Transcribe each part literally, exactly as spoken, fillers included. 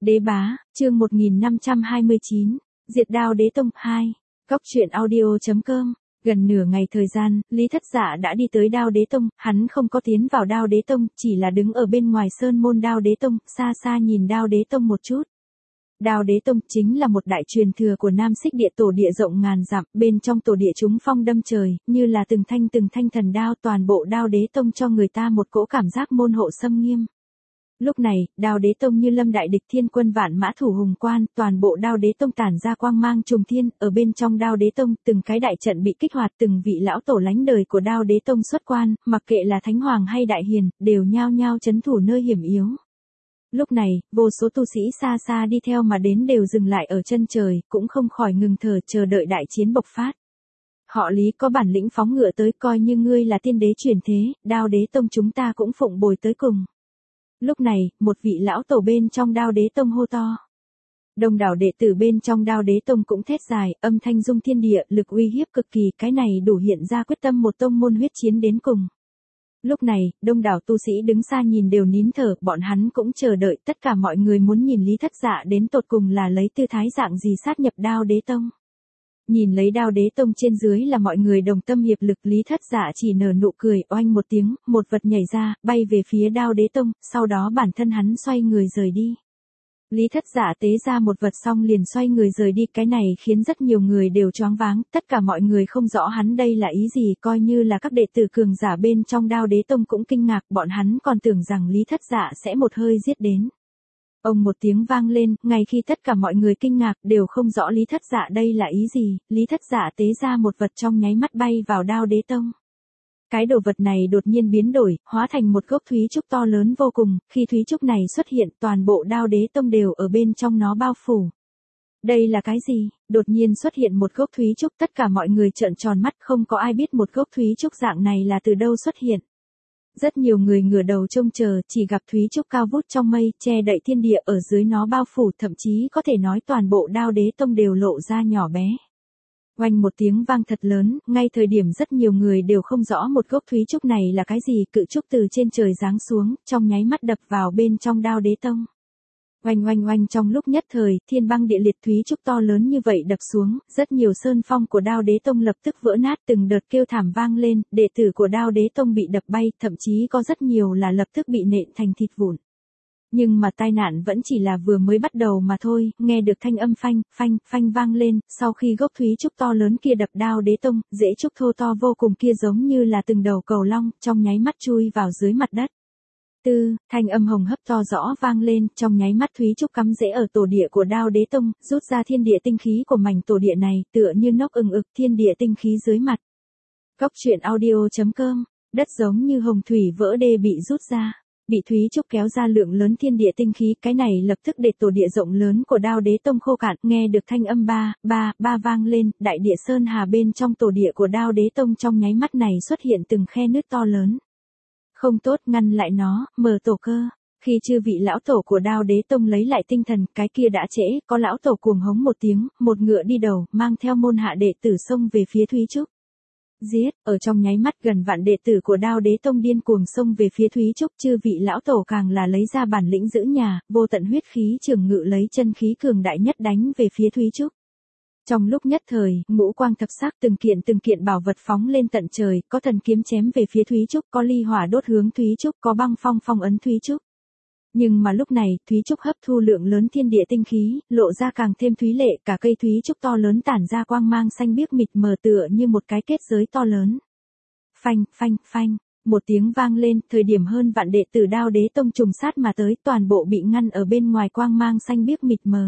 Đế bá, chương một nghìn năm trăm hai mươi chín, Diệt Đao Đế Tông hai. Góc truyện audio chấm com. Gần nửa ngày thời gian, Lý Thất Dạ đã đi tới Đao Đế Tông, hắn không có tiến vào Đao Đế Tông, chỉ là đứng ở bên ngoài sơn môn Đao Đế Tông, xa xa nhìn Đao Đế Tông một chút. Đao Đế Tông chính là một đại truyền thừa của Nam Xích Địa tổ địa rộng ngàn dặm, bên trong tổ địa chúng phong đâm trời, như là từng thanh từng thanh thần đao, toàn bộ Đao Đế Tông cho người ta một cỗ cảm giác môn hộ xâm nghiêm. Lúc này, Đao Đế Tông như lâm đại địch, thiên quân vạn mã thủ hùng quan, toàn bộ Đao Đế Tông tản ra quang mang trùng thiên, ở bên trong Đao Đế Tông, từng cái đại trận bị kích hoạt, từng vị lão tổ lánh đời của Đao Đế Tông xuất quan, mặc kệ là thánh hoàng hay đại hiền, đều nhao nhao trấn thủ nơi hiểm yếu. Lúc này, vô số tu sĩ xa xa đi theo mà đến đều dừng lại ở chân trời, cũng không khỏi ngừng thở chờ đợi đại chiến bộc phát. Họ Lý có bản lĩnh phóng ngựa tới, coi như ngươi là tiên đế chuyển thế, Đao Đế Tông chúng ta cũng phụng bồi tới cùng. Lúc này, một vị lão tổ bên trong Đao Đế Tông hô to. Đông đảo đệ tử bên trong Đao Đế Tông cũng thét dài, âm thanh rung thiên địa, lực uy hiếp cực kỳ, cái này đủ hiện ra quyết tâm một tông môn huyết chiến đến cùng. Lúc này, đông đảo tu sĩ đứng xa nhìn đều nín thở, bọn hắn cũng chờ đợi, tất cả mọi người muốn nhìn Lý Thất Dạ đến tột cùng là lấy tư thái dạng gì sát nhập Đao Đế Tông. Nhìn lấy Đao Đế Tông trên dưới là mọi người đồng tâm hiệp lực, Lý Thất Dạ chỉ nở nụ cười, oanh một tiếng, một vật nhảy ra, bay về phía Đao Đế Tông, sau đó bản thân hắn xoay người rời đi. Lý Thất Dạ tế ra một vật xong liền xoay người rời đi, cái này khiến rất nhiều người đều choáng váng, tất cả mọi người không rõ hắn đây là ý gì, coi như là các đệ tử cường giả bên trong Đao Đế Tông cũng kinh ngạc, bọn hắn còn tưởng rằng Lý Thất Dạ sẽ một hơi giết đến. Ông một tiếng vang lên, ngay khi tất cả mọi người kinh ngạc đều không rõ Lý Thất Dạ đây là ý gì, Lý Thất Dạ tế ra một vật trong nháy mắt bay vào Đao Đế Tông. Cái đồ vật này đột nhiên biến đổi, hóa thành một gốc thúy trúc to lớn vô cùng, khi thúy trúc này xuất hiện toàn bộ Đao Đế Tông đều ở bên trong nó bao phủ. Đây là cái gì? Đột nhiên xuất hiện một gốc thúy trúc, tất cả mọi người trợn tròn mắt, không có ai biết một gốc thúy trúc dạng này là từ đâu xuất hiện. Rất nhiều người ngửa đầu trông chờ, chỉ gặp thúy trúc cao vút trong mây, che đậy thiên địa, ở dưới nó bao phủ, thậm chí có thể nói toàn bộ Đao Đế Tông đều lộ ra nhỏ bé. Oanh một tiếng vang thật lớn, ngay thời điểm rất nhiều người đều không rõ một gốc thúy trúc này là cái gì, cự trúc từ trên trời giáng xuống, trong nháy mắt đập vào bên trong Đao Đế Tông. Oanh oanh oanh, trong lúc nhất thời, thiên băng địa liệt, thúy trúc to lớn như vậy đập xuống, rất nhiều sơn phong của Đao Đế Tông lập tức vỡ nát, từng đợt kêu thảm vang lên, đệ tử của Đao Đế Tông bị đập bay, thậm chí có rất nhiều là lập tức bị nện thành thịt vụn. Nhưng mà tai nạn vẫn chỉ là vừa mới bắt đầu mà thôi, nghe được thanh âm phanh, phanh, phanh vang lên, sau khi gốc thúy trúc to lớn kia đập Đao Đế Tông, rễ trúc thô to vô cùng kia giống như là từng đầu cầu long, trong nháy mắt chui vào dưới mặt đất. Tư, thanh âm hồng hấp to rõ vang lên, trong nháy mắt thúy trúc cắm rễ ở tổ địa của Đao Đế Tông, rút ra thiên địa tinh khí của mảnh tổ địa này, tựa như nóc ừng ực thiên địa tinh khí dưới mặt. Góc truyện audio chấm com, đất giống như hồng thủy vỡ đê bị rút ra. Bị thúy trúc kéo ra lượng lớn thiên địa tinh khí, cái này lập tức để tổ địa rộng lớn của Đao Đế Tông khô cạn, nghe được thanh âm ba, ba, ba vang lên, đại địa sơn hà bên trong tổ địa của Đao Đế Tông trong nháy mắt này xuất hiện từng khe nứt to lớn. Không tốt, ngăn lại nó, mở tổ cơ. Khi chư vị lão tổ của Đao Đế Tông lấy lại tinh thần, cái kia đã trễ, có lão tổ cuồng hống một tiếng, một ngựa đi đầu, mang theo môn hạ đệ tử xông về phía thúy trúc. Giết, ở trong nháy mắt gần vạn đệ tử của Đao Đế Tông điên cuồng xông về phía thúy trúc, chư vị lão tổ càng là lấy ra bản lĩnh giữ nhà, vô tận huyết khí trường ngự lấy chân khí cường đại nhất đánh về phía thúy trúc. Trong lúc nhất thời, ngũ quang thập sắc, từng kiện từng kiện bảo vật phóng lên tận trời, có thần kiếm chém về phía thúy trúc, có ly hỏa đốt hướng thúy trúc, có băng phong phong ấn thúy trúc. Nhưng mà lúc này, thúy trúc hấp thu lượng lớn thiên địa tinh khí, lộ ra càng thêm thúy lệ, cả cây thúy trúc to lớn tản ra quang mang xanh biếc mịt mờ tựa như một cái kết giới to lớn. Phanh, phanh, phanh, một tiếng vang lên, thời điểm hơn vạn đệ tử Đao Đế Tông trùng sát mà tới, toàn bộ bị ngăn ở bên ngoài quang mang xanh biếc mịt mờ.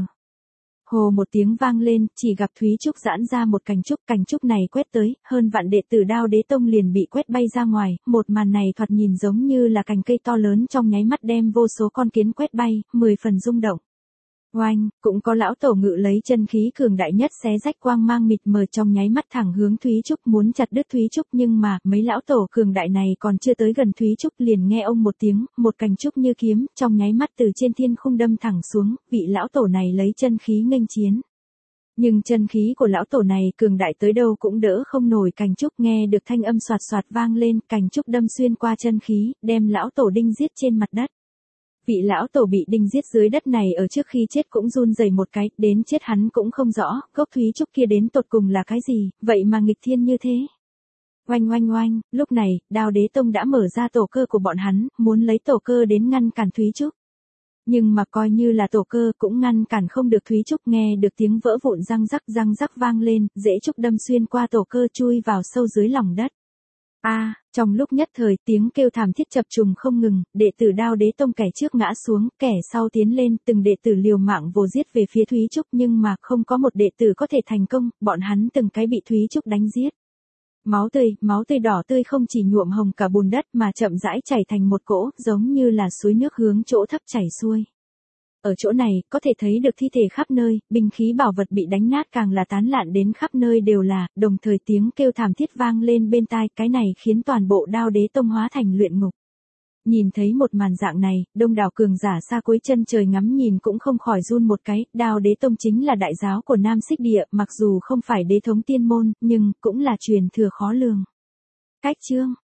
Hồ một tiếng vang lên, chỉ gặp thúy trúc giãn ra một cành trúc, cành trúc này quét tới, hơn vạn đệ tử Đao Đế Tông liền bị quét bay ra ngoài, một màn này thoạt nhìn giống như là cành cây to lớn trong nháy mắt đem vô số con kiến quét bay, mười phần rung động. Oanh, cũng có lão tổ ngự lấy chân khí cường đại nhất xé rách quang mang mịt mờ trong nháy mắt thẳng hướng thúy trúc muốn chặt đứt thúy trúc, nhưng mà mấy lão tổ cường đại này còn chưa tới gần thúy trúc liền nghe ông một tiếng, một cành trúc như kiếm trong nháy mắt từ trên thiên khung đâm thẳng xuống, vị lão tổ này lấy chân khí nghênh chiến. Nhưng chân khí của lão tổ này cường đại tới đâu cũng đỡ không nổi cành trúc, nghe được thanh âm xoạt xoạt vang lên, cành trúc đâm xuyên qua chân khí, đem lão tổ đinh giết trên mặt đất. Vị lão tổ bị đinh giết dưới đất này ở trước khi chết cũng run rẩy một cái, đến chết hắn cũng không rõ, gốc Thúy Trúc kia đến tột cùng là cái gì, vậy mà nghịch thiên như thế. Oanh oanh oanh, lúc này, Đao Đế Tông đã mở ra tổ cơ của bọn hắn, muốn lấy tổ cơ đến ngăn cản Thúy Trúc. Nhưng mà coi như là tổ cơ cũng ngăn cản không được Thúy Trúc, nghe được tiếng vỡ vụn răng rắc răng rắc vang lên, rễ trúc đâm xuyên qua tổ cơ chui vào sâu dưới lòng đất. A, à, trong lúc nhất thời tiếng kêu thảm thiết chập trùng không ngừng, đệ tử Đao Đế Tông kẻ trước ngã xuống, kẻ sau tiến lên, từng đệ tử liều mạng vồ giết về phía Thúy Trúc nhưng mà không có một đệ tử có thể thành công, bọn hắn từng cái bị Thúy Trúc đánh giết. Máu tươi, máu tươi đỏ tươi không chỉ nhuộm hồng cả bùn đất mà chậm rãi chảy thành một cỗ, giống như là suối nước hướng chỗ thấp chảy xuôi. Ở chỗ này, có thể thấy được thi thể khắp nơi, binh khí bảo vật bị đánh nát càng là tán lạn đến khắp nơi đều là, đồng thời tiếng kêu thảm thiết vang lên bên tai, cái này khiến toàn bộ Đao Đế Tông hóa thành luyện ngục. Nhìn thấy một màn dạng này, đông đảo cường giả xa cuối chân trời ngắm nhìn cũng không khỏi run một cái, Đao Đế Tông chính là đại giáo của Nam Xích Địa, mặc dù không phải đế thống tiên môn, nhưng cũng là truyền thừa khó lường. Cách chương